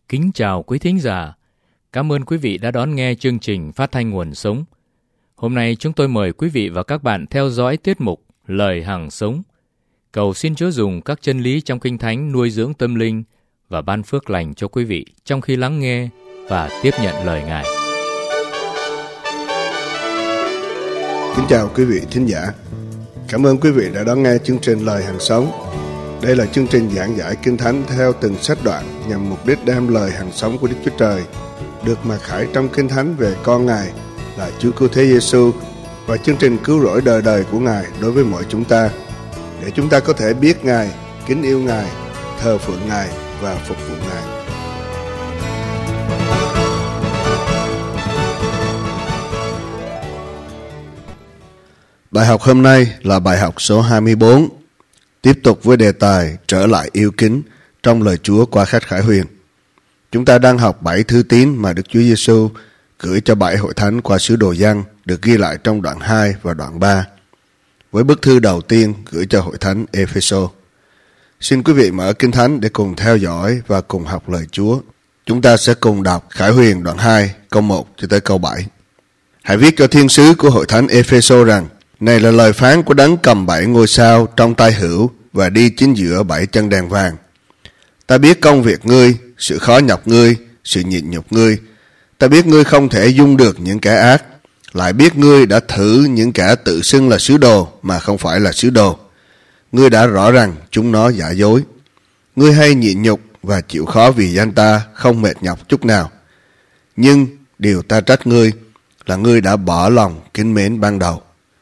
Kính chào quý thính giả. Cảm ơn quý vị đã đón nghe chương trình Phát thanh Nguồn Sống. Hôm nay chúng tôi mời quý vị và các bạn theo dõi tiết mục Lời Hằng Sống. Cầu xin Chúa dùng các chân lý trong Kinh Thánh nuôi dưỡng tâm linh và ban phước lành cho quý vị trong khi lắng nghe và tiếp nhận lời Ngài. Kính chào quý vị thính giả. Cảm ơn quý vị đã đón nghe chương trình Lời Hằng Sống. Đây là chương trình giảng giải Kinh Thánh theo từng sách đoạn nhằm mục đích đem lời hằng sống của Đức Chúa Trời được mặc khải trong Kinh Thánh về con Ngài là Chúa Cứu Thế Giêsu và chương trình cứu rỗi đời đời của Ngài đối với mọi chúng ta, để chúng ta có thể biết Ngài, kính yêu Ngài, thờ phượng Ngài và phục vụ Ngài. Bài học hôm nay là bài học số 24, tiếp tục với đề tài trở lại yêu kính trong lời Chúa qua khách Khải Huyền. Chúng ta đang học 7 thư tín mà Đức Chúa Giêsu gửi cho 7 hội thánh qua sứ đồ Giăng, được ghi lại trong đoạn 2 và đoạn 3. Với bức thư đầu tiên gửi cho hội thánh Epheso. Xin quý vị mở Kinh Thánh để cùng theo dõi và cùng học lời Chúa. Chúng ta sẽ cùng đọc Khải Huyền đoạn 2 câu 1 cho tới câu 7. Hãy viết cho thiên sứ của hội thánh Epheso rằng: này là lời phán của Đấng cầm 7 ngôi sao trong tay hữu và đi chính giữa 7 chân đèn vàng. Ta biết công việc ngươi, sự khó nhọc ngươi, sự nhịn nhục ngươi. Ta biết ngươi không thể dung được những kẻ ác, lại biết ngươi đã thử những kẻ tự xưng là sứ đồ mà không phải là sứ đồ. Ngươi đã rõ rằng chúng nó giả dối. Ngươi hay nhịn nhục và chịu khó vì danh ta, không mệt nhọc chút nào. Nhưng điều ta trách ngươi là ngươi đã bỏ lòng kính mến ban đầu.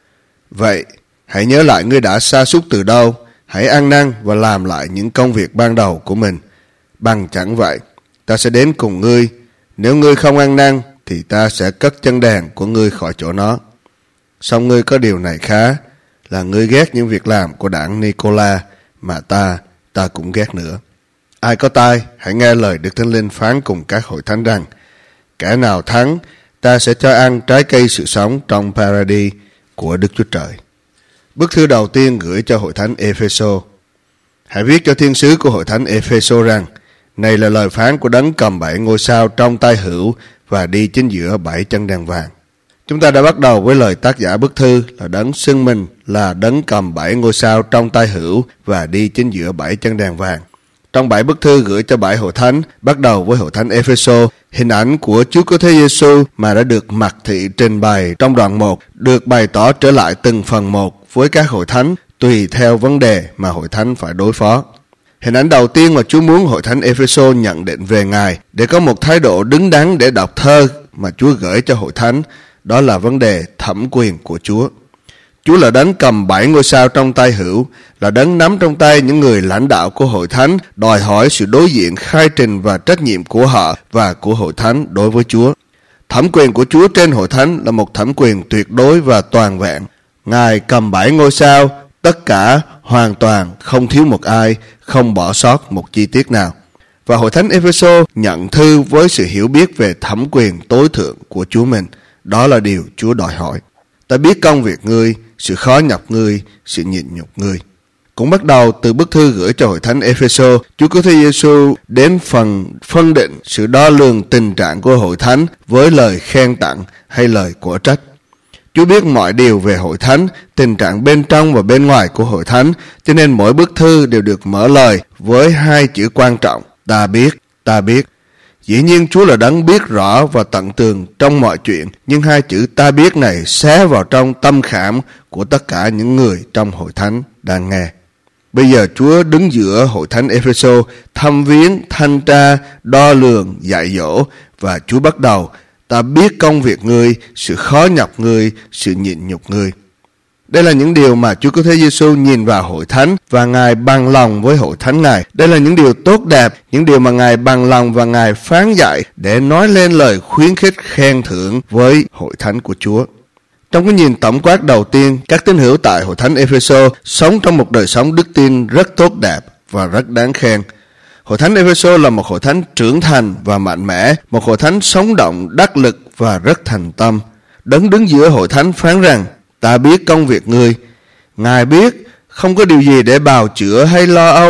Vậy, hãy nhớ lại ngươi đã sa sút từ đâu, hãy ăn năn và làm lại những công việc ban đầu của mình. Bằng chẳng vậy, ta sẽ đến cùng ngươi. Nếu ngươi không ăn năn, thì ta sẽ cất chân đèn của ngươi khỏi chỗ nó. Song ngươi có điều này khá, là ngươi ghét những việc làm của đảng Nicola, mà ta cũng ghét nữa. Ai có tai, hãy nghe lời Đức Thánh Linh phán cùng các hội thánh rằng: kẻ nào thắng, ta sẽ cho ăn trái cây sự sống trong Paradis của Đức Chúa Trời. Bức thư đầu tiên gửi cho hội thánh Epheso. Hãy viết cho thiên sứ của hội thánh Epheso rằng: này là lời phán của Đấng cầm 7 ngôi sao trong tay hữu và đi chính giữa 7 chân đèn vàng. Chúng ta đã bắt đầu với lời tác giả bức thư là Đấng xưng mình là Đấng cầm 7 ngôi sao trong tay hữu và đi chính giữa 7 chân đèn vàng. Trong 7 bức thư gửi cho 7 hội thánh, bắt đầu với hội thánh Epheso, hình ảnh của Chúa Cứu Thế Giêsu mà đã được mặc thị trình bày trong đoạn 1 được bày tỏ trở lại từng phần một với các hội thánh tùy theo vấn đề mà hội thánh phải đối phó. Hình ảnh đầu tiên mà Chúa muốn hội thánh Epheso nhận định về Ngài để có một thái độ đứng đắn để đọc thơ mà Chúa gửi cho hội thánh, đó là vấn đề thẩm quyền của Chúa. Chúa là Đấng cầm 7 ngôi sao trong tay hữu, là Đấng nắm trong tay những người lãnh đạo của hội thánh, đòi hỏi sự đối diện khai trình và trách nhiệm của họ và của hội thánh đối với Chúa. Thẩm quyền của Chúa trên hội thánh là một thẩm quyền tuyệt đối và toàn vẹn. Ngài cầm 7 ngôi sao, tất cả, hoàn toàn, không thiếu một ai, không bỏ sót một chi tiết nào. Và hội thánh Epheso nhận thư với sự hiểu biết về thẩm quyền tối thượng của Chúa mình. Đó là điều Chúa đòi hỏi. Ta biết công việc ngươi, sự khó nhọc ngươi, sự nhịn nhục ngươi. Cũng bắt đầu từ bức thư gửi cho hội thánh Epheso, Chúa Cứu Thế Giêsu đến phần phân định sự đo lường tình trạng của hội thánh với lời khen tặng hay lời của trách. Chúa biết mọi điều về hội thánh, tình trạng bên trong và bên ngoài của hội thánh, cho nên mỗi bức thư đều được mở lời với 2 chữ quan trọng: ta biết, ta biết. Dĩ nhiên Chúa là Đấng biết rõ và tận tường trong mọi chuyện, nhưng 2 chữ ta biết này xé vào trong tâm khảm của tất cả những người trong hội thánh đang nghe. Bây giờ Chúa đứng giữa hội thánh Epheso, thăm viếng, thanh tra, đo lường, dạy dỗ, và Chúa bắt đầu: ta biết công việc ngươi, sự khó nhọc ngươi, sự nhịn nhục ngươi. Đây là những điều mà Chúa Cứu Thế Giêsu nhìn vào hội thánh và Ngài bằng lòng với hội thánh Ngài. Đây là những điều tốt đẹp, những điều mà Ngài bằng lòng và Ngài phán dạy để nói lên lời khuyến khích khen thưởng với hội thánh của Chúa. Trong cái nhìn tổng quát đầu tiên, các tín hữu tại hội thánh Epheso sống trong một đời sống đức tin rất tốt đẹp và rất đáng khen. Hội thánh Epheso là một hội thánh trưởng thành và mạnh mẽ, một hội thánh sống động, đắc lực và rất thành tâm. Đấng đứng giữa hội thánh phán rằng: ta biết công việc ngươi. Ngài biết không có điều gì để bào chữa hay lo âu,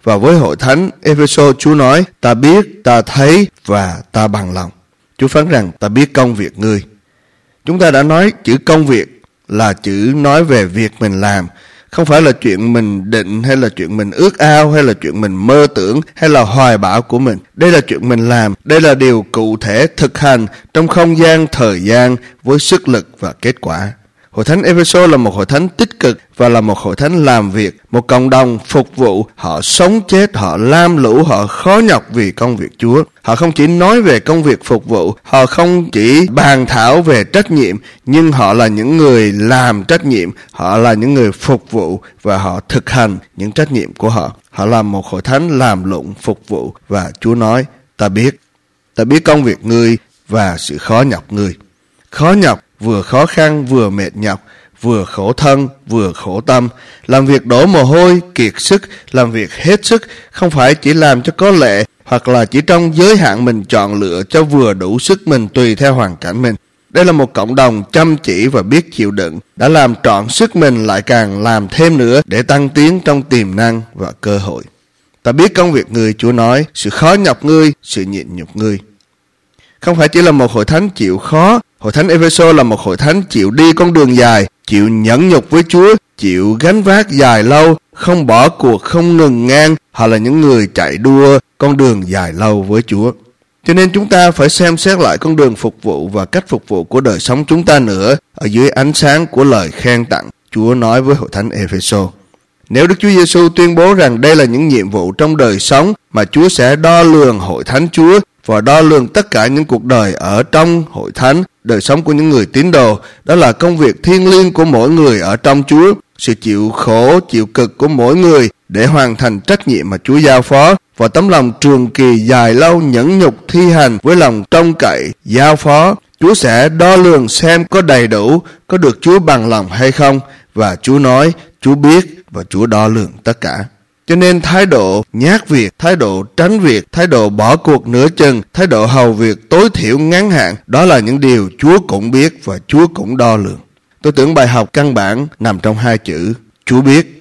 Và với hội thánh Ephesos, Chúa nói, ta biết, ta thấy và ta bằng lòng. Chúa phán rằng, ta biết công việc ngươi. Chúng ta đã nói chữ công việc là chữ nói về việc mình làm. Không phải là chuyện mình định, hay là chuyện mình ước ao, hay là chuyện mình mơ tưởng, hay là hoài bão của mình. Đây là chuyện mình làm. Đây là điều cụ thể thực hành trong không gian, thời gian với sức lực và kết quả. Hội thánh Ephesos là một hội thánh tích cực và là một hội thánh làm việc, một cộng đồng phục vụ. Họ sống chết, họ lam lũ, họ khó nhọc vì công việc Chúa. Họ không chỉ nói về công việc phục vụ, họ không chỉ bàn thảo về trách nhiệm, nhưng họ là những người làm trách nhiệm, họ là những người phục vụ và họ thực hành những trách nhiệm của họ. Họ là một hội thánh làm lụng, phục vụ và Chúa nói, ta biết công việc ngươi và sự khó nhọc ngươi. Khó nhọc, vừa khó khăn, vừa mệt nhọc, vừa khổ thân, vừa khổ tâm. Làm việc đổ mồ hôi, kiệt sức, làm việc hết sức, không phải chỉ làm cho có lệ, hoặc là chỉ trong giới hạn mình chọn lựa cho vừa đủ sức mình tùy theo hoàn cảnh mình. Đây là một cộng đồng chăm chỉ và biết chịu đựng, đã làm trọn sức mình lại càng làm thêm nữa để tăng tiến trong tiềm năng và cơ hội. Ta biết công việc ngươi, Chúa nói, sự khó nhọc ngươi, sự nhịn nhục ngươi. Không phải chỉ là một hội thánh chịu khó, hội thánh Ephesos là một hội thánh chịu đi con đường dài, chịu nhẫn nhục với Chúa, chịu gánh vác dài lâu, không bỏ cuộc, không ngừng ngang. Họ là những người chạy đua con đường dài lâu với Chúa. Cho nên chúng ta phải xem xét lại con đường phục vụ và cách phục vụ của đời sống chúng ta nữa ở dưới ánh sáng của lời khen tặng Chúa nói với hội thánh Ephesos. Nếu Đức Chúa Giêsu tuyên bố rằng đây là những nhiệm vụ trong đời sống mà Chúa sẽ đo lường hội thánh Chúa và đo lường tất cả những cuộc đời ở trong hội thánh, đời sống của những người tín đồ, đó là công việc thiêng liêng của mỗi người ở trong Chúa, sự chịu khổ, chịu cực của mỗi người để hoàn thành trách nhiệm mà Chúa giao phó, và tấm lòng trường kỳ dài lâu nhẫn nhục thi hành với lòng trông cậy giao phó. Chúa sẽ đo lường xem có đầy đủ, có được Chúa bằng lòng hay không, và Chúa nói, Chúa biết và Chúa đo lường tất cả. Cho nên thái độ nhát việc, thái độ tránh việc, thái độ bỏ cuộc nửa chừng, thái độ hầu việc tối thiểu ngắn hạn, đó là những điều Chúa cũng biết và Chúa cũng đo lường. Tôi tưởng bài học căn bản nằm trong hai chữ Chúa biết.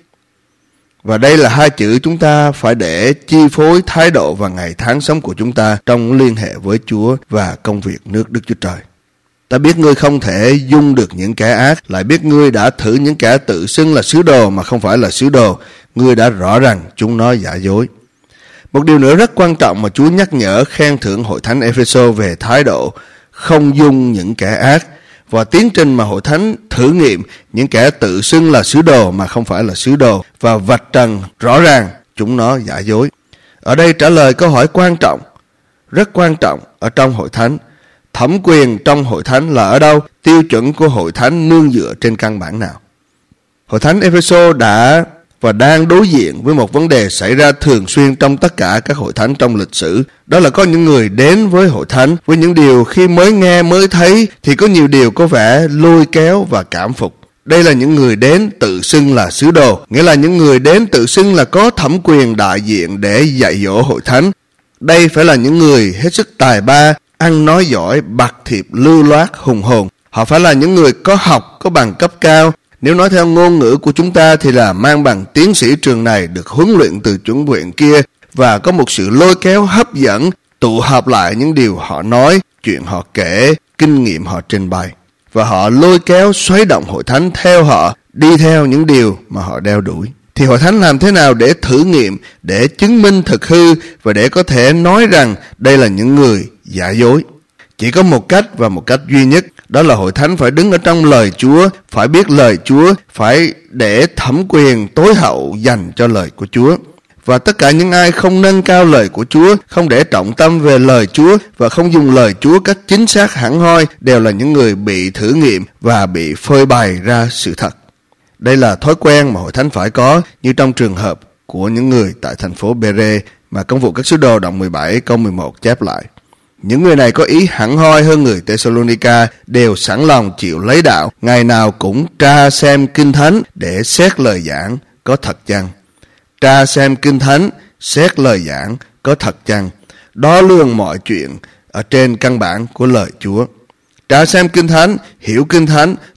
Và đây là hai chữ chúng ta phải để chi phối thái độ và ngày tháng sống của chúng ta trong liên hệ với Chúa và công việc nước Đức Chúa Trời. Ta biết ngươi không thể dung được những kẻ ác, lại biết ngươi đã thử những kẻ tự xưng là sứ đồ mà không phải là sứ đồ. Ngươi đã rõ rằng chúng nó giả dối. Một điều nữa rất quan trọng mà Chúa nhắc nhở khen thưởng hội thánh Ephesos về thái độ không dung những kẻ ác, và tiến trình mà hội thánh thử nghiệm những kẻ tự xưng là sứ đồ mà không phải là sứ đồ, và vạch trần rõ ràng chúng nó giả dối. Ở đây trả lời câu hỏi quan trọng, rất quan trọng ở trong hội thánh. Thẩm quyền trong hội thánh là ở đâu? Tiêu chuẩn của hội thánh nương dựa trên căn bản nào? Hội thánh Ephesos đã và đang đối diện với một vấn đề xảy ra thường xuyên trong tất cả các hội thánh trong lịch sử. Đó là có những người đến với hội thánh với những điều khi mới nghe mới thấy thì có nhiều điều có vẻ lôi kéo và cảm phục. Đây là những người đến tự xưng là sứ đồ, nghĩa là những người đến tự xưng là có thẩm quyền đại diện để dạy dỗ hội thánh. Đây phải là những người hết sức tài ba, ăn nói giỏi, bạc thiệp, lưu loát, hùng hồn. Họ phải là những người có học, có bằng cấp cao. Nếu nói theo ngôn ngữ của chúng ta thì là mang bằng tiến sĩ trường này, được huấn luyện từ chuẩn viện kia, và có một sự lôi kéo hấp dẫn, tụ họp lại những điều họ nói, chuyện họ kể, kinh nghiệm họ trình bày. Và họ lôi kéo xoáy động hội thánh theo họ, đi theo những điều mà họ đeo đuổi. Thì hội thánh làm thế nào để thử nghiệm, để chứng minh thực hư và để có thể nói rằng đây là những người giả dối? Chỉ có một cách và một cách duy nhất, đó là hội thánh phải đứng ở trong lời Chúa, phải biết lời Chúa, phải để thẩm quyền tối hậu dành cho lời của Chúa. Và tất cả những ai không nâng cao lời của Chúa, không để trọng tâm về lời Chúa và không dùng lời Chúa cách chính xác hẳn hoi đều là những người bị thử nghiệm và bị phơi bày ra sự thật. Đây là thói quen mà hội thánh phải có, như trong trường hợp của những người tại thành phố Bê-rê mà Công vụ các sứ đồ đoạn 17 câu 11 chép lại. Những người này có ý hẳn hoi hơn người Tê-sô-lô-ni-ca, đều sẵn lòng chịu lấy đạo, ngày nào cũng tra xem kinh thánh để xét lời giảng có thật chăng. Tra xem kinh thánh, xét lời giảng có thật chăng. Đo lường mọi chuyện ở trên căn bản của lời Chúa. Tra xem kinh thánh, hiểu kinh thánh,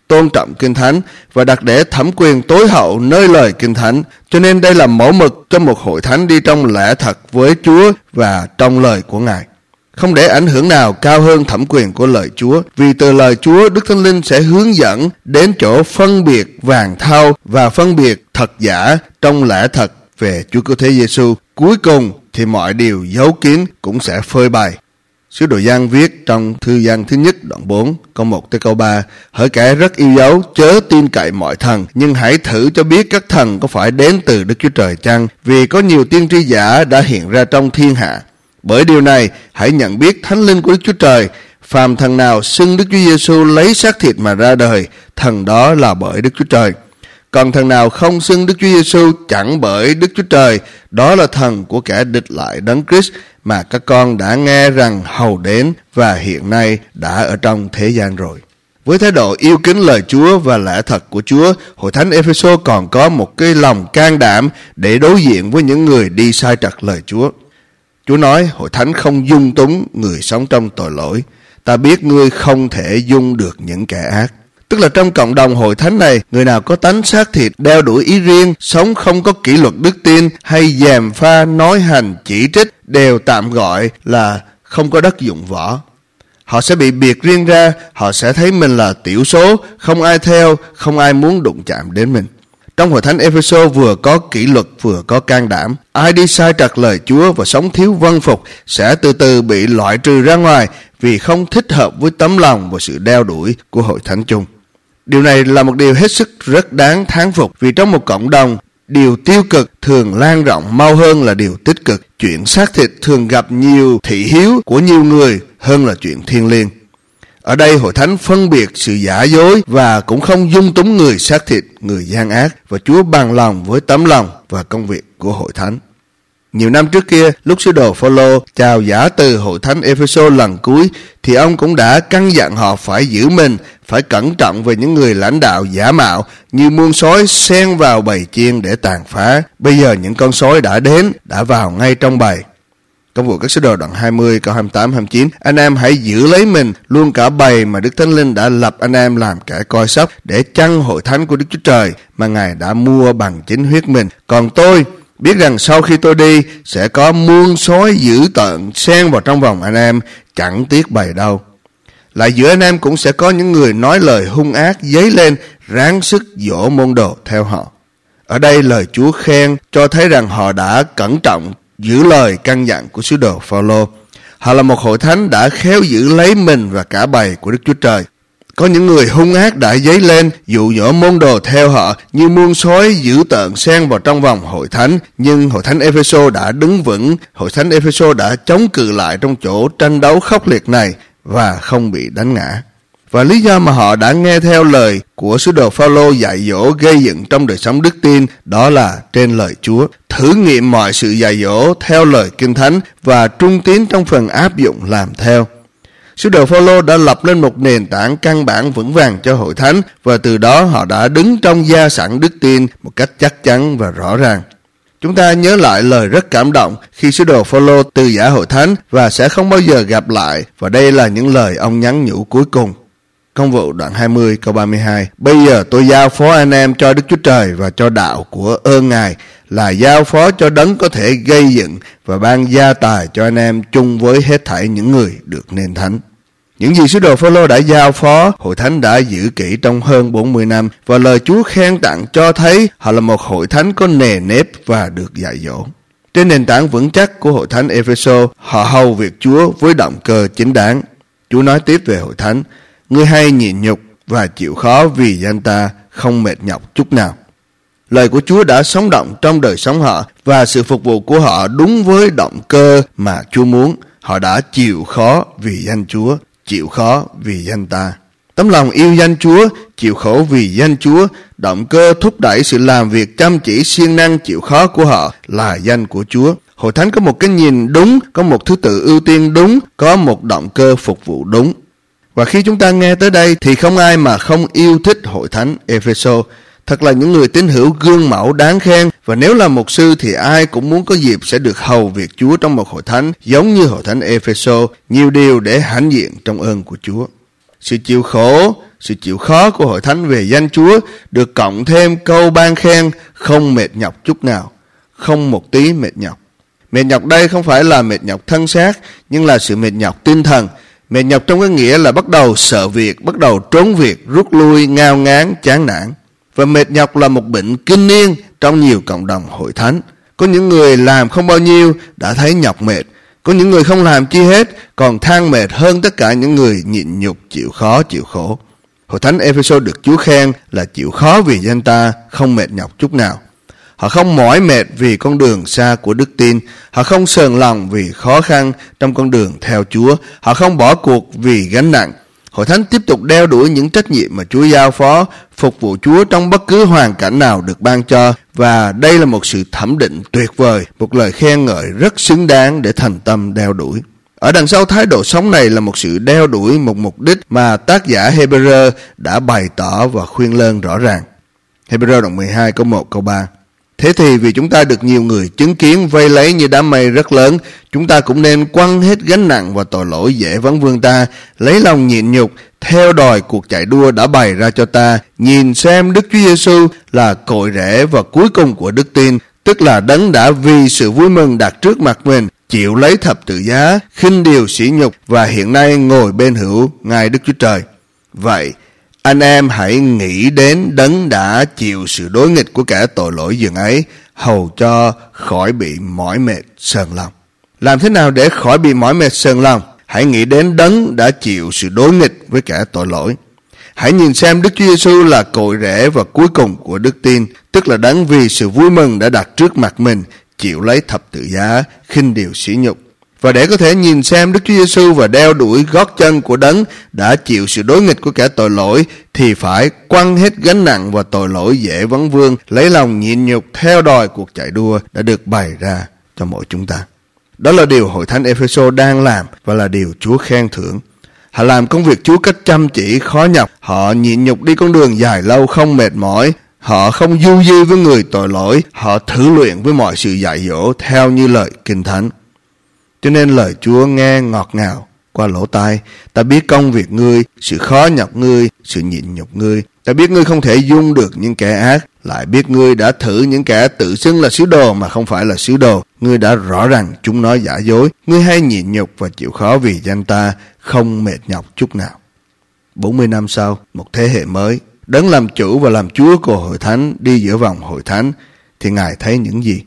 tôn trọng Kinh Thánh và đặt để thẩm quyền tối hậu nơi lời Kinh Thánh. Cho nên đây là mẫu mực cho một hội thánh đi trong lẽ thật với Chúa và trong lời của Ngài. Không để ảnh hưởng nào cao hơn thẩm quyền của lời Chúa, vì từ lời Chúa, Đức Thánh Linh sẽ hướng dẫn đến chỗ phân biệt vàng thau và phân biệt thật giả trong lẽ thật về Chúa Cứu Thế Giêsu. Cuối cùng thì mọi điều giấu kín cũng sẽ phơi bày. Sứ đồ Giăng viết trong thư Giăng thứ nhất đoạn 4 câu 1 tới câu 3: Hỡi kẻ rất yêu dấu, chớ tin cậy mọi thần, nhưng hãy thử cho biết các thần có phải đến từ Đức Chúa Trời chăng? Vì có nhiều tiên tri giả đã hiện ra trong thiên hạ. Bởi điều này, hãy nhận biết Thánh Linh của Đức Chúa Trời. Phàm thần nào xưng Đức Chúa Giêsu lấy xác thịt mà ra đời, thần đó là bởi Đức Chúa Trời. Còn thần nào không xưng Đức Chúa Giêsu chẳng bởi Đức Chúa Trời, đó là thần của kẻ địch lại Đấng Christ mà các con đã nghe rằng hầu đến và hiện nay đã ở trong thế gian rồi. Với thái độ yêu kính lời Chúa và lẽ thật của Chúa, hội thánh Ê-phê-sô còn có một cái lòng can đảm để đối diện với những người đi sai trật lời Chúa. Chúa nói hội thánh không dung túng người sống trong tội lỗi. Ta biết ngươi không thể dung được những kẻ ác. Tức là trong cộng đồng hội thánh này, người nào có tánh xác thịt, đeo đuổi ý riêng, sống không có kỷ luật đức tin hay gièm pha, nói hành, chỉ trích đều tạm gọi là không có đất dụng võ. Họ sẽ bị biệt riêng ra, họ sẽ thấy mình là tiểu số, không ai theo, không ai muốn đụng chạm đến mình. Trong hội thánh Ê-phê-sô vừa có kỷ luật vừa có can đảm. Ai đi sai trật lời Chúa và sống thiếu vâng phục sẽ từ từ bị loại trừ ra ngoài vì không thích hợp với tấm lòng và sự đeo đuổi của hội thánh chung. Điều này là một điều hết sức rất đáng thán phục, vì trong một cộng đồng, điều tiêu cực thường lan rộng mau hơn là điều tích cực. Chuyện xác thịt thường gặp nhiều thị hiếu của nhiều người hơn là chuyện thiêng liêng. Ở đây hội thánh phân biệt sự giả dối và cũng không dung túng người xác thịt, người gian ác, và Chúa bằng lòng với tấm lòng và công việc của hội thánh. Nhiều năm trước kia, lúc sứ đồ Phao-lô chào giả từ hội thánh Ê-phê-sô lần cuối, thì ông cũng đã căn dặn họ phải giữ mình, phải cẩn trọng về những người lãnh đạo giả mạo như muôn sói xen vào bầy chiên để tàn phá. Bây giờ những con sói đã đến, đã vào ngay trong bầy. Công vụ các sứ đồ đoạn 20 câu 28-29: Anh em hãy giữ lấy mình luôn cả bầy mà Đức Thánh Linh đã lập anh em làm kẻ coi sóc để chăn hội thánh của Đức Chúa Trời mà Ngài đã mua bằng chính huyết mình. Còn tôi biết rằng sau khi tôi đi sẽ có muôn sói dữ tợn xen vào trong vòng anh em, chẳng tiếc bầy đâu. Lại giữa anh em cũng sẽ có những người nói lời hung ác dấy lên, ráng sức dỗ môn đồ theo họ. Ở đây lời Chúa khen cho thấy rằng họ đã cẩn trọng giữ lời căn dặn của sứ đồ Phao-lô. Họ là một hội thánh đã khéo giữ lấy mình và cả bầy của Đức Chúa Trời. Có những người hung ác đã dấy lên dụ dỗ môn đồ theo họ như muôn sói dữ tợn xen vào trong vòng hội thánh, nhưng hội thánh Ê-phê-sô đã đứng vững. Hội thánh Ê-phê-sô đã chống cự lại trong chỗ tranh đấu khốc liệt này và không bị đánh ngã. Và lý do mà họ đã nghe theo lời của sứ đồ Phao-lô dạy dỗ gây dựng trong đời sống đức tin, đó là trên lời Chúa, thử nghiệm mọi sự dạy dỗ theo lời Kinh Thánh và trung tín trong phần áp dụng làm theo. Sứ đồ Phao-lô đã lập lên một nền tảng căn bản vững vàng cho hội thánh, và từ đó họ đã đứng trong gia sẵn đức tin một cách chắc chắn và rõ ràng. Chúng ta nhớ lại lời rất cảm động khi sứ đồ Phao-lô từ giã hội thánh và sẽ không bao giờ gặp lại, và đây là những lời ông nhắn nhủ cuối cùng. Công vụ đoạn 20 câu 32: Bây giờ tôi giao phó anh em cho Đức Chúa Trời và cho đạo của ơn Ngài, là giao phó cho đấng có thể gây dựng và ban gia tài cho anh em chung với hết thảy những người được nên thánh. Những gì sứ đồ Phao-lô đã giao phó, hội thánh đã giữ kỹ trong hơn 40 năm, và lời Chúa khen tặng cho thấy họ là một hội thánh có nề nếp và được dạy dỗ. Trên nền tảng vững chắc của hội thánh Ê-phê-sô, họ hầu việc Chúa với động cơ chính đáng. Chúa nói tiếp về hội thánh: Ngươi hay nhịn nhục và chịu khó vì danh ta, không mệt nhọc chút nào. Lời của Chúa đã sống động trong đời sống họ, và sự phục vụ của họ đúng với động cơ mà Chúa muốn. Họ đã chịu khó vì danh Chúa, chịu khó vì danh ta. Tấm lòng yêu danh Chúa, chịu khổ vì danh Chúa, động cơ thúc đẩy sự làm việc chăm chỉ siêng năng chịu khó của họ là danh của Chúa. Hội thánh có một cái nhìn đúng, có một thứ tự ưu tiên đúng, có một động cơ phục vụ đúng. Và khi chúng ta nghe tới đây thì không ai mà không yêu thích hội thánh Ê-phê-sô. Thật là những người tín hữu gương mẫu đáng khen, và nếu là mục sư thì ai cũng muốn có dịp sẽ được hầu việc Chúa trong một hội thánh giống như hội thánh Ê-phê-sô, nhiều điều để hãnh diện trong ơn của Chúa. Sự chịu khổ, sự chịu khó của hội thánh về danh Chúa được cộng thêm câu ban khen không mệt nhọc chút nào, không một tí mệt nhọc. Mệt nhọc đây không phải là mệt nhọc thân xác, nhưng là sự mệt nhọc tinh thần. Mệt nhọc trong cái nghĩa là bắt đầu sợ việc, bắt đầu trốn việc, rút lui, ngao ngán, chán nản. Và mệt nhọc là một bệnh kinh niên trong nhiều cộng đồng hội thánh. Có những người làm không bao nhiêu đã thấy nhọc mệt. Có những người không làm chi hết còn than mệt hơn tất cả những người nhịn nhục, chịu khó, chịu khổ. Hội thánh Ephesos được Chúa khen là chịu khó vì danh ta, không mệt nhọc chút nào. Họ không mỏi mệt vì con đường xa của đức tin. Họ không sờn lòng vì khó khăn trong con đường theo Chúa. Họ không bỏ cuộc vì gánh nặng. Hội thánh tiếp tục đeo đuổi những trách nhiệm mà Chúa giao phó, phục vụ Chúa trong bất cứ hoàn cảnh nào được ban cho. Và đây là một sự thẩm định tuyệt vời, một lời khen ngợi rất xứng đáng để thành tâm đeo đuổi. Ở đằng sau thái độ sống này là một sự đeo đuổi một mục đích mà tác giả Hebrew đã bày tỏ và khuyên lơn rõ ràng. Hebrew đoạn 12 câu 1 câu 3. Thế thì vì chúng ta được nhiều người chứng kiến vây lấy như đám mây rất lớn, chúng ta cũng nên quăng hết gánh nặng và tội lỗi dễ vấn vương ta, lấy lòng nhịn nhục, theo đòi cuộc chạy đua đã bày ra cho ta, nhìn xem Đức Chúa Giêsu là cội rễ và cuối cùng của đức tin, tức là đấng đã vì sự vui mừng đặt trước mặt mình, chịu lấy thập tự giá, khinh điều sỉ nhục và hiện nay ngồi bên hữu ngài Đức Chúa Trời. Vậy, anh em hãy nghĩ đến đấng đã chịu sự đối nghịch của kẻ tội lỗi dường ấy, hầu cho khỏi bị mỏi mệt sờn lòng. Làm thế nào để khỏi bị mỏi mệt sờn lòng? Hãy nghĩ đến đấng đã chịu sự đối nghịch với kẻ tội lỗi. Hãy nhìn xem Đức Chúa Giêsu là cội rễ và cuối cùng của đức tin, tức là đấng vì sự vui mừng đã đặt trước mặt mình, chịu lấy thập tự giá, khinh điều sỉ nhục. Và để có thể nhìn xem Đức Chúa Giêsu và đeo đuổi gót chân của đấng đã chịu sự đối nghịch của kẻ tội lỗi, thì phải quăng hết gánh nặng và tội lỗi dễ vấn vương, lấy lòng nhịn nhục theo đòi cuộc chạy đua đã được bày ra cho mỗi chúng ta. Đó là điều hội thánh Ephesos đang làm và là điều Chúa khen thưởng. Họ làm công việc Chúa cách chăm chỉ, khó nhọc. Họ nhịn nhục đi con đường dài lâu không mệt mỏi. Họ không du di với người tội lỗi. Họ thử luyện với mọi sự dạy dỗ theo như lời Kinh Thánh. Cho nên lời Chúa nghe ngọt ngào qua lỗ tai. Ta biết công việc ngươi, sự khó nhọc ngươi, sự nhịn nhục ngươi. Ta biết ngươi không thể dung được những kẻ ác. Lại biết ngươi đã thử những kẻ tự xưng là sứ đồ mà không phải là sứ đồ. Ngươi đã rõ rằng chúng nói giả dối. Ngươi hay nhịn nhục và chịu khó vì danh ta, không mệt nhọc chút nào. 40 năm sau, một thế hệ mới, đấng làm chủ và làm Chúa của hội thánh đi giữa vòng hội thánh, thì Ngài thấy những gì?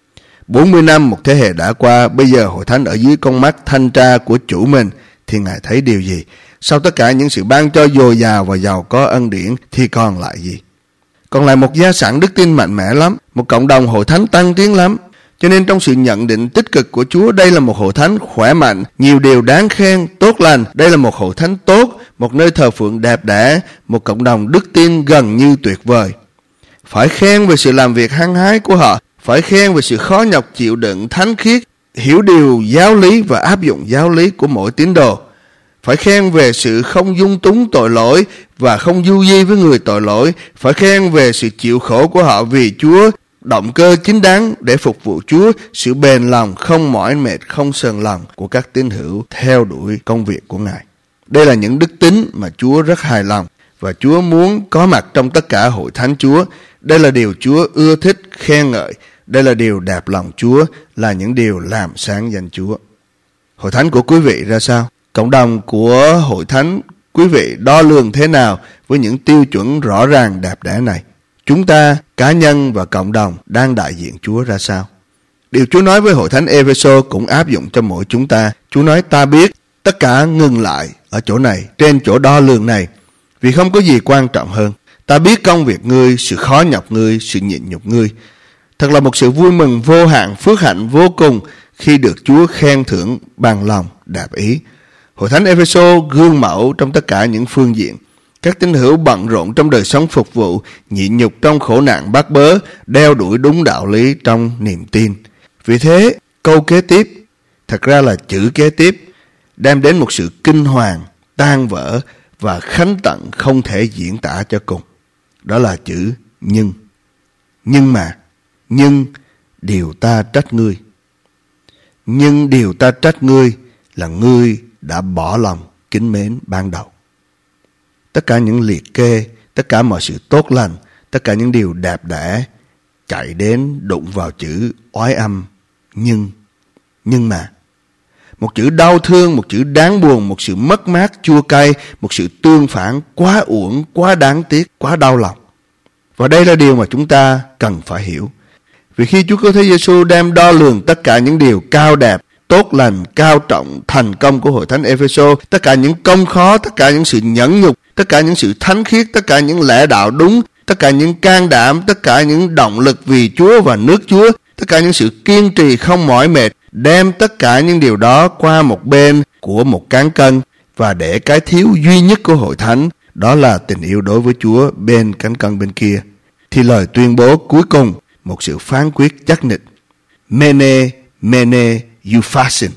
40 năm một thế hệ đã qua, bây giờ hội thánh ở dưới con mắt thanh tra của chủ mình, thì Ngài thấy điều gì? Sau tất cả những sự ban cho dồi dào và giàu có ân điển thì còn lại gì? Còn lại một gia sản đức tin mạnh mẽ lắm, một cộng đồng hội thánh tăng tiến lắm. Cho nên trong sự nhận định tích cực của Chúa, đây là một hội thánh khỏe mạnh, nhiều điều đáng khen, tốt lành. Đây là một hội thánh tốt, một nơi thờ phượng đẹp đẽ, một cộng đồng đức tin gần như tuyệt vời. Phải khen về sự làm việc hăng hái của họ, phải khen về sự khó nhọc chịu đựng thánh khiết, hiểu điều giáo lý và áp dụng giáo lý của mỗi tín đồ. Phải khen về sự không dung túng tội lỗi và không du di với người tội lỗi. Phải khen về sự chịu khổ của họ vì Chúa, động cơ chính đáng để phục vụ Chúa, sự bền lòng, không mỏi mệt, không sờn lòng của các tín hữu theo đuổi công việc của Ngài. Đây là những đức tính mà Chúa rất hài lòng và Chúa muốn có mặt trong tất cả hội thánh Chúa. Đây là điều Chúa ưa thích, khen ngợi. Đây là điều đẹp lòng Chúa, là những điều làm sáng danh Chúa. Hội thánh của quý vị ra sao? Cộng đồng của hội thánh quý vị đo lường thế nào với những tiêu chuẩn rõ ràng đẹp đẽ này? Chúng ta, cá nhân và cộng đồng đang đại diện Chúa ra sao? Điều Chúa nói với hội thánh Ephesos cũng áp dụng cho mỗi chúng ta. Chúa nói ta biết, tất cả ngừng lại ở chỗ này, trên chỗ đo lường này, vì không có gì quan trọng hơn. Ta biết công việc ngươi, sự khó nhọc ngươi, sự nhịn nhục ngươi. Thật là một sự vui mừng vô hạn, phước hạnh vô cùng khi được Chúa khen thưởng bằng lòng, đạp ý. Hội thánh Ephesos gương mẫu trong tất cả những phương diện. Các tín hữu bận rộn trong đời sống phục vụ, nhịn nhục trong khổ nạn bắt bớ, đeo đuổi đúng đạo lý trong niềm tin. Vì thế, câu kế tiếp, thật ra là chữ kế tiếp, đem đến một sự kinh hoàng, tan vỡ và khánh tận không thể diễn tả cho cùng. Đó là chữ nhưng. Nhưng điều ta trách ngươi. Nhưng điều ta trách ngươi là ngươi đã bỏ lòng kính mến ban đầu. tất cả những liệt kê, tất cả mọi sự tốt lành, tất cả những điều đẹp đẽ chạy đến đụng vào chữ oái âm nhưng mà. Một chữ đau thương, một chữ đáng buồn, một sự mất mát chua cay, một sự tương phản quá uổng, quá đáng tiếc, quá đau lòng. Và đây là điều mà chúng ta cần phải hiểu. Vì khi Chúa Cứu Thế Giêsu đem đo lường tất cả những điều cao đẹp, tốt lành, cao trọng, thành công của hội thánh Ê-phê-sô, tất cả những công khó, tất cả những sự nhẫn nhục, tất cả những sự thánh khiết, tất cả những lẽ đạo đúng, tất cả những can đảm, tất cả những động lực vì Chúa và nước Chúa, tất cả những sự kiên trì không mỏi mệt, đem tất cả những điều đó qua một bên của một cán cân và để cái thiếu duy nhất của hội thánh, đó là tình yêu đối với Chúa bên cán cân bên kia, thì lời tuyên bố cuối cùng, một sự phán quyết chắc nịch, mene euphrasin,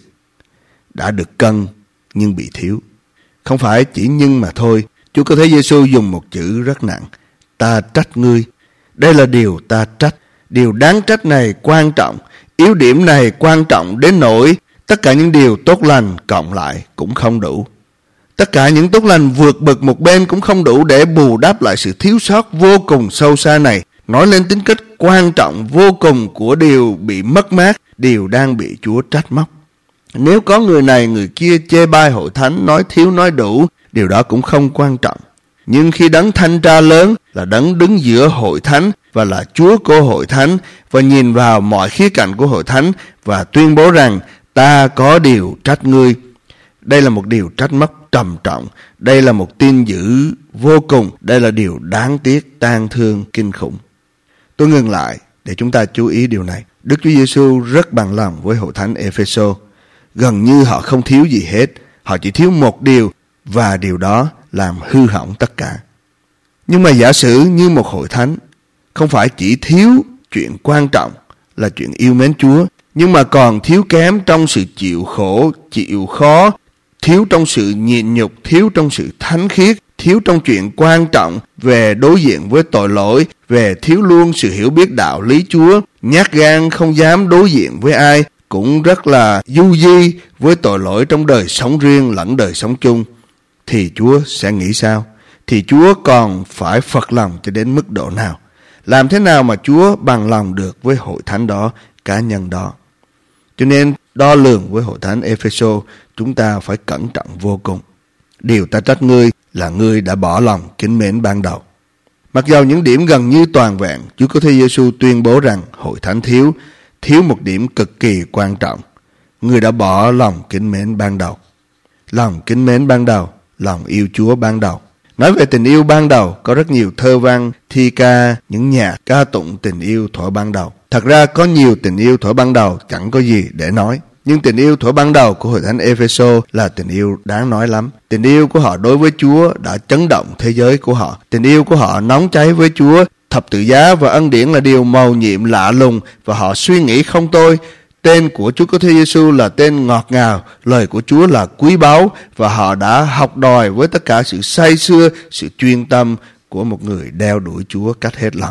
đã được cân nhưng bị thiếu. Không phải chỉ nhưng mà thôi, Chúa Cứu Thế Giêsu dùng một chữ rất nặng, ta trách ngươi. Đây là điều ta trách. Điều đáng trách này quan trọng, yếu điểm này quan trọng đến nỗi tất cả những điều tốt lành cộng lại cũng không đủ. Tất cả những tốt lành vượt bậc một bên cũng không đủ để bù đắp lại sự thiếu sót vô cùng sâu xa này, nói lên tính cách quan trọng vô cùng của điều bị mất mát, điều đang bị Chúa trách móc. Nếu có người này người kia chê bai hội thánh, nói thiếu nói đủ, điều đó cũng không quan trọng. Nhưng khi đấng thanh tra lớn là đấng đứng giữa hội thánh và là Chúa của hội thánh và nhìn vào mọi khía cạnh của hội thánh và tuyên bố rằng ta có điều trách ngươi, đây là một điều trách móc trầm trọng, đây là một tin dữ vô cùng, đây là điều đáng tiếc, tang thương, kinh khủng. Tôi ngừng lại để chúng ta chú ý điều này. Đức Chúa Giêsu rất bằng lòng với hội thánh Ê-phê-sô. Gần như họ không thiếu gì hết, họ chỉ thiếu một điều và điều đó làm hư hỏng tất cả. Nhưng mà giả sử như một hội thánh không phải chỉ thiếu chuyện quan trọng là chuyện yêu mến Chúa, nhưng mà còn thiếu kém trong sự chịu khổ, chịu khó, thiếu trong sự nhịn nhục, thiếu trong sự thánh khiết, thiếu trong chuyện quan trọng về đối diện với tội lỗi, về thiếu luôn sự hiểu biết đạo lý Chúa, nhát gan không dám đối diện với ai, cũng rất là du di với tội lỗi trong đời sống riêng lẫn đời sống chung, thì Chúa sẽ nghĩ sao? Thì Chúa còn phải phật lòng cho đến mức độ nào? Làm thế nào mà Chúa bằng lòng được với hội thánh đó, cá nhân đó? Cho nên đo lường với hội thánh Ê-phê-sô, chúng ta phải cẩn trọng vô cùng. Điều ta trách ngươi là ngươi đã bỏ lòng kính mến ban đầu. Mặc dầu những điểm gần như toàn vẹn, Chúa Cứu Thế Giêsu tuyên bố rằng hội thánh thiếu một điểm cực kỳ quan trọng. Ngươi đã bỏ lòng kính mến ban đầu. Lòng kính mến ban đầu, lòng yêu Chúa ban đầu. Nói về tình yêu ban đầu, có rất nhiều thơ văn, thi ca, những nhạc ca tụng tình yêu thuở ban đầu. Thật ra có nhiều tình yêu thuở ban đầu chẳng có gì để nói. Nhưng tình yêu thuở ban đầu của hội thánh Ê-phê-sô là tình yêu đáng nói lắm. Tình yêu của họ đối với Chúa đã chấn động thế giới của họ. Tình yêu của họ nóng cháy với Chúa. Thập tự giá và ân điển là điều mầu nhiệm lạ lùng và họ suy nghĩ không tôi. Tên của Chúa Cứu Thế Giêsu là tên ngọt ngào, lời của Chúa là quý báu và họ đã học đòi với tất cả sự say sưa, sự chuyên tâm của một người đeo đuổi Chúa cách hết lòng.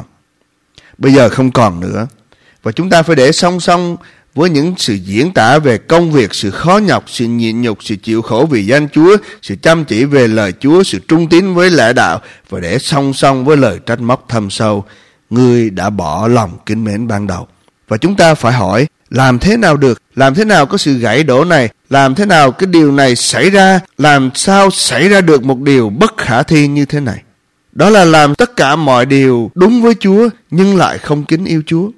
Bây giờ không còn nữa. Và chúng ta phải để song song với những sự diễn tả về công việc, sự khó nhọc, sự nhịn nhục, sự chịu khổ vì danh Chúa, sự chăm chỉ về lời Chúa, sự trung tín với lẽ đạo, và để song song với lời trách móc thâm sâu, ngươi đã bỏ lòng kính mến ban đầu. Và chúng ta phải hỏi, làm thế nào được? Làm thế nào có sự gãy đổ này? Làm thế nào cái điều này xảy ra? Làm sao xảy ra được một điều bất khả thi như thế này? Đó là làm tất cả mọi điều đúng với Chúa nhưng lại không kính yêu Chúa.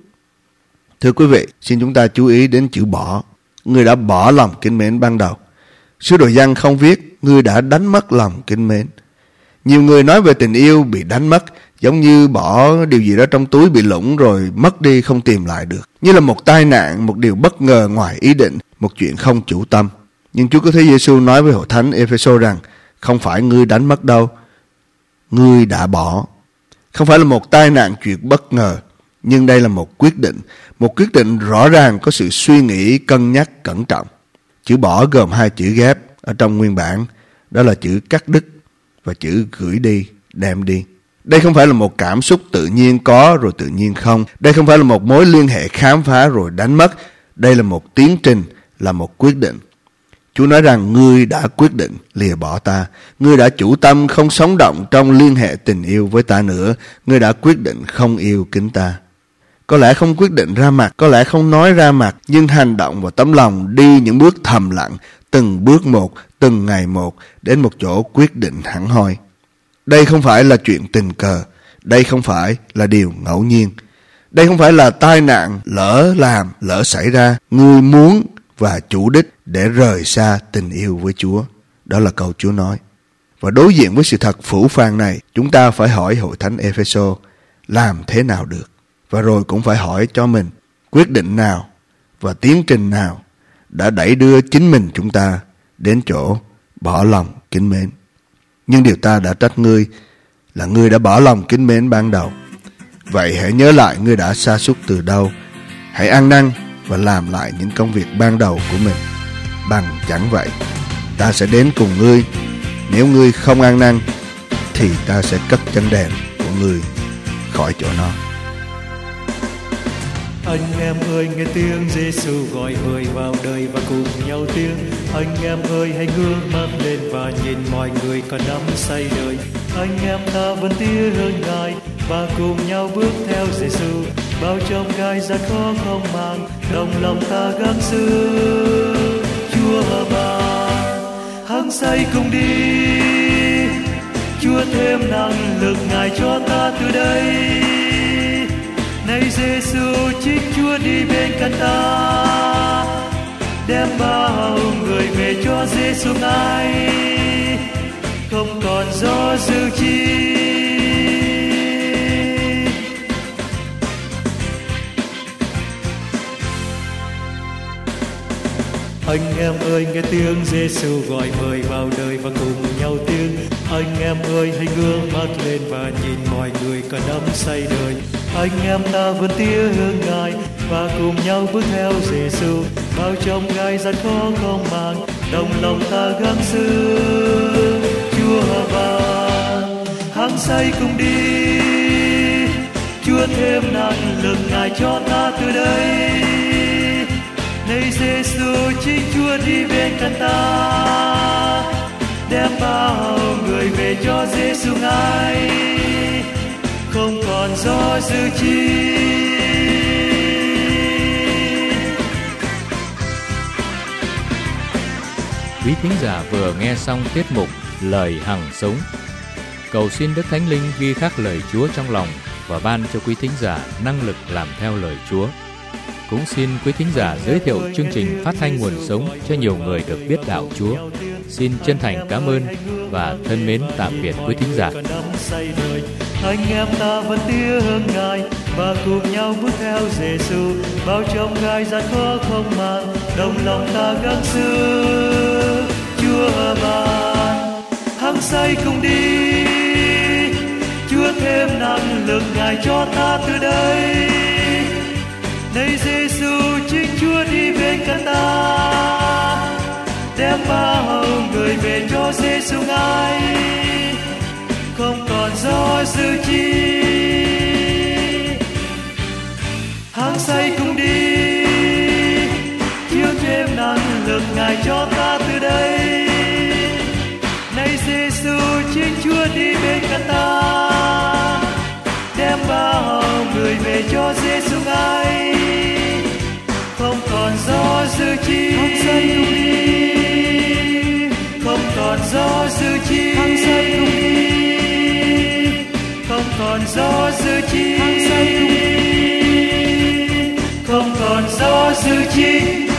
Thưa quý vị, xin chúng ta chú ý đến chữ bỏ. Ngươi đã bỏ lòng kính mến ban đầu. Sứ đồ Giăng không viết, ngươi đã đánh mất lòng kính mến. Nhiều người nói về tình yêu bị đánh mất, giống như bỏ điều gì đó trong túi bị lủng rồi mất đi không tìm lại được. Như là một tai nạn, một điều bất ngờ ngoài ý định, một chuyện không chủ tâm. Nhưng Chúa Cứu Thế Giêsu nói với hội thánh Ê-phê-sô rằng, không phải ngươi đánh mất đâu, ngươi đã bỏ. Không phải là một tai nạn chuyện bất ngờ, nhưng đây là một quyết định rõ ràng có sự suy nghĩ, cân nhắc, cẩn trọng. Chữ bỏ gồm hai chữ ghép ở trong nguyên bản, đó là chữ cắt đứt và chữ gửi đi, đem đi. Đây không phải là một cảm xúc tự nhiên có rồi tự nhiên không. Đây không phải là một mối liên hệ khám phá rồi đánh mất. Đây là một tiến trình, là một quyết định. Chúa nói rằng ngươi đã quyết định lìa bỏ ta. Ngươi đã chủ tâm không sống động trong liên hệ tình yêu với ta nữa. Ngươi đã quyết định không yêu kính ta. Có lẽ không quyết định ra mặt, có lẽ không nói ra mặt, nhưng hành động và tấm lòng đi những bước thầm lặng, từng bước một, từng ngày một, đến một chỗ quyết định hẳn hoi. Đây không phải là chuyện tình cờ, đây không phải là điều ngẫu nhiên. Đây không phải là tai nạn lỡ xảy ra. Ngươi muốn và chủ đích để rời xa tình yêu với Chúa. Đó là câu Chúa nói. Và đối diện với sự thật phũ phàng này, chúng ta phải hỏi hội thánh Ê-phê-sô làm thế nào được. Và rồi cũng phải hỏi cho mình quyết định nào và tiến trình nào đã đẩy đưa chính mình chúng ta đến chỗ bỏ lòng kính mến. Nhưng điều ta đã trách ngươi là ngươi đã bỏ lòng kính mến ban đầu. Vậy hãy nhớ lại ngươi đã sa sút từ đâu. Hãy ăn năn và làm lại những công việc ban đầu của mình. Bằng chẳng vậy, ta sẽ đến cùng ngươi. Nếu ngươi không ăn năn thì ta sẽ cất chân đèn của ngươi khỏi chỗ nó. Anh em ơi, nghe tiếng Giêsu gọi người vào đời và cùng nhau tiếng. Anh em ơi, hãy ngước mắt lên và nhìn mọi người còn đắm say đời. Anh em ta vẫn tia hương Ngài và cùng nhau bước theo Giêsu. Bao trong gai gian khó không màng, đồng lòng ta gắng giữ Chúa ban. Hăng say cùng đi, Chúa thêm năng lực Ngài cho ta từ đây. Này Giêsu, chính Chúa đi bên cạnh ta, đem bao người về cho Giêsu Ngài, không còn do dự chi. Anh em ơi, nghe tiếng Giêsu gọi mời vào đời và cùng nhau tiếng. Anh em ơi, hãy ngước mắt lên và nhìn mọi người còn đắm say đời. Anh em ta vẫn tia hương Ngài và cùng nhau bước theo Giêsu. Bao trong gai gian khó không màng, đồng lòng ta gắng giữ Chúa ban. Hăng say cùng đi, Chúa thêm năng lực Ngài cho ta từ đây. Này Giêsu, chính Chúa đi bên cạnh ta, đem bao người về cho Giêsu Ngài, không còn do dự chi. Quý thính giả vừa nghe xong tiết mục Lời Hằng Sống. Cầu xin Đức Thánh Linh ghi khắc lời Chúa trong lòng và ban cho quý thính giả năng lực làm theo lời Chúa. Cũng xin quý thính giả giới thiệu chương trình phát thanh nguồn sống cho nhiều người được biết đạo Chúa. Xin chân thành cảm ơn và thân mến tạm biệt quý thính giả. Anh em ta vẫn tia hương Ngài và cùng nhau bước theo Giêsu. Bao trong gai gian khó không màng, đồng lòng ta gắng giữ Chúa ban. Hăng say cùng đi, Chúa thêm năng lực Ngài cho ta từ đây. Này Giêsu, chính Chúa đi bên cạnh ta, đem bao người về cho Giêsu Ngài, không còn do dự chi. Hăng say cùng đi, Chúa thêm năng lực Ngài cho ta từ đây. Này Giêsu, chính Chúa đi bên cạnh ta, đem bao người về cho Giêsu Ngài, không còn do dự chi. Hăng say cùng đi, không còn do dự chi. Hăng say cùng đi, không còn do dự chi. Hăng say cùng đi, không còn do dự chi.